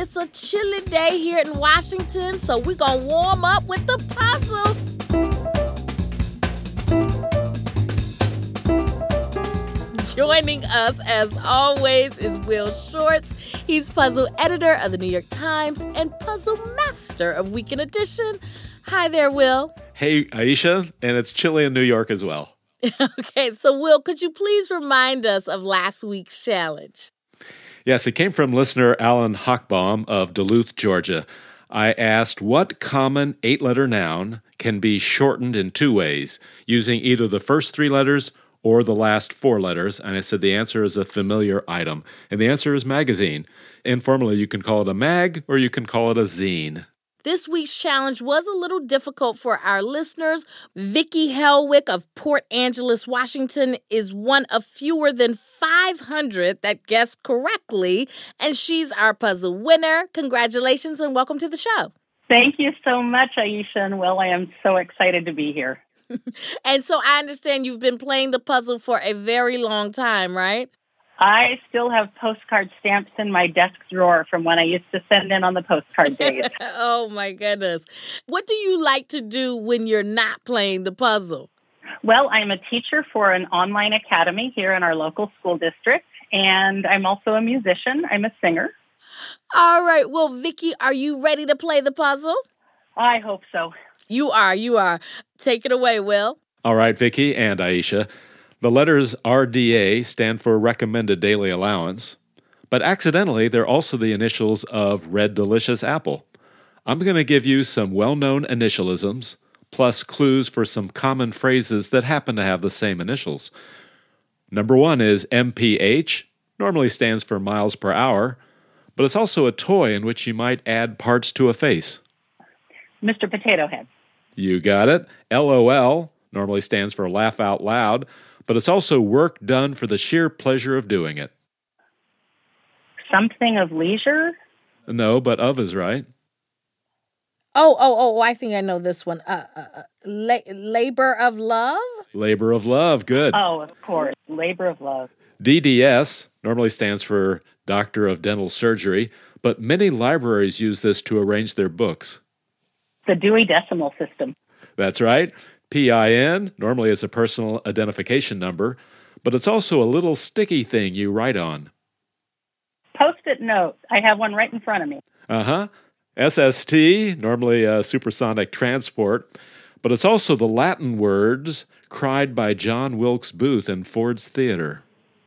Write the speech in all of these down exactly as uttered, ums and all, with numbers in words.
it's a chilly day here in Washington, so we're going to warm up with the puzzle. Joining us, as always, is Will Shortz. He's puzzle editor of the New York Times and puzzle master of Weekend Edition. Hi there, Will. Hey, Aisha, and it's chilly in New York as well. Okay, so Will, could you please remind us of last week's challenge? Yes, it came from listener Alan Hochbaum of Duluth, Georgia. I asked what common eight-letter noun can be shortened in two ways, using either the first three letters or the last four letters, and I said the answer is a familiar item, and the answer is magazine. Informally, you can call it a mag or you can call it a zine. This week's challenge was a little difficult for our listeners. Vicki Helwick of Port Angeles, Washington, is one of fewer than five hundred that guessed correctly, and she's our puzzle winner. Congratulations and welcome to the show. Thank you so much, Aisha and Will. I am so excited to be here. And so I understand you've been playing the puzzle for a very long time, right? I still have postcard stamps in my desk drawer from when I used to send in on the postcard days. Oh, my goodness. What do you like to do when you're not playing the puzzle? Well, I'm a teacher for an online academy here in our local school district, and I'm also a musician. I'm a singer. All right. Well, Vicki, are you ready to play the puzzle? I hope so. You are. You are. Take it away, Will. All right, Vicki and Aisha. The letters R D A stand for Recommended Daily Allowance, but accidentally they're also the initials of Red Delicious Apple. I'm going to give you some well-known initialisms, plus clues for some common phrases that happen to have the same initials. Number one is M P H, normally stands for miles per hour, but it's also a toy in which you might add parts to a face. Mister Potato Head. You got it. L O L normally stands for laugh out loud, but it's also work done for the sheer pleasure of doing it. Something of leisure? No, but of is right. Oh, oh, oh, I think I know this one. Uh, uh, la- labor of love? Labor of love, good. Oh, of course. Labor of love. D D S normally stands for Doctor of Dental Surgery, but many libraries use this to arrange their books. The Dewey Decimal System. That's right. P I N normally is a personal identification number, but it's also a little sticky thing you write on. Post-it note. I have one right in front of me. Uh-huh. S S T, normally a supersonic transport, but it's also the Latin words cried by John Wilkes Booth in Ford's Theater.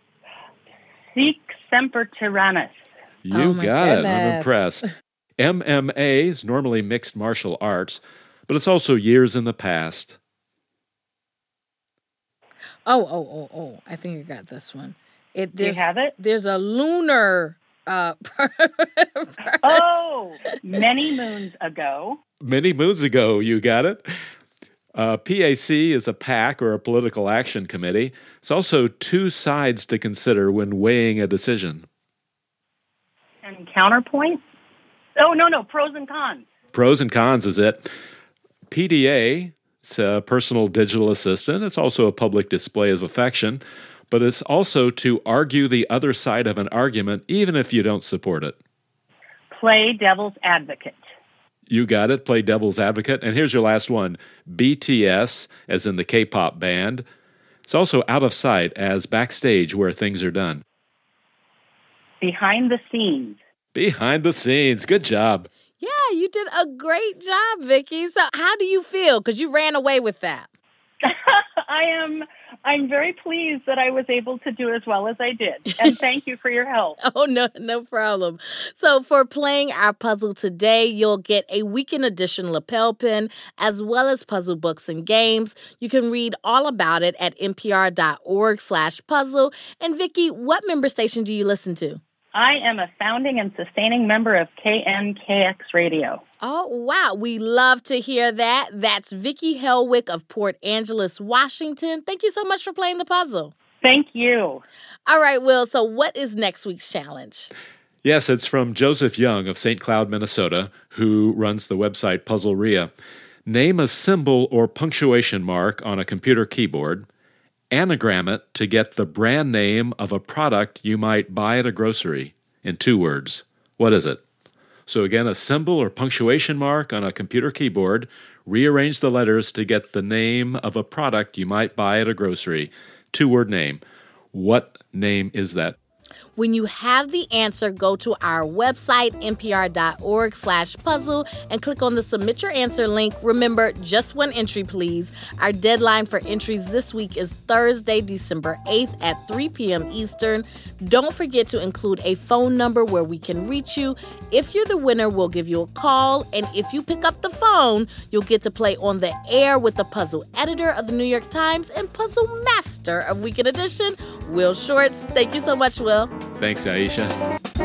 Sic semper tyrannis. You oh my got goodness. it. I'm impressed. M M A is normally mixed martial arts, but it's also years in the past. Oh, oh, oh, oh. I think I got this one. It, Do you have it? There's a lunar... Uh, oh, many moons ago. Many moons ago, you got it. Uh, P A C is a PAC, or a political action committee. It's also two sides to consider when weighing a decision. And counterpoint? Oh, no, no, pros and cons. Pros and cons is it. P D A, it's a personal digital assistant. It's also a public display of affection, but it's also to argue the other side of an argument, even if you don't support it. Play devil's advocate. You got it. Play devil's advocate. And here's your last one. B T S, as in the K-pop band. It's also out of sight as backstage where things are done. Behind the scenes. Behind the scenes. Good job. Yeah, you did a great job, Vicki. So how do you feel? Because you ran away with that. I am I'm very pleased that I was able to do as well as I did. And thank you for your help. Oh, no, no problem. So for playing our puzzle today, you'll get a Weekend Edition lapel pin, as well as puzzle books and games. You can read all about it at npr.org slash puzzle. And Vicki, what member station do you listen to? I am a founding and sustaining member of K N K X Radio. Oh, wow. We love to hear that. That's Vicki Helwick of Port Angeles, Washington. Thank you so much for playing the puzzle. Thank you. All right, Will, so what is next week's challenge? Yes, it's from Joseph Young of Saint Cloud, Minnesota, who runs the website Puzzleria. Name a symbol or punctuation mark on a computer keyboard, anagram it to get the brand name of a product you might buy at a grocery in two words. What is it? So again, a symbol or punctuation mark on a computer keyboard. Rearrange the letters to get the name of a product you might buy at a grocery. Two-word name. What name is that? When you have the answer, go to our website, npr.org slash puzzle, and click on the Submit Your Answer link. Remember, just one entry, please. Our deadline for entries this week is Thursday, December eighth at three p.m. Eastern. Don't forget to include a phone number where we can reach you. If you're the winner, we'll give you a call. And if you pick up the phone, you'll get to play on the air with the puzzle editor of the New York Times and puzzle master of Weekend Edition, Will Shortz. Thank you so much, Will. Thanks, Aisha.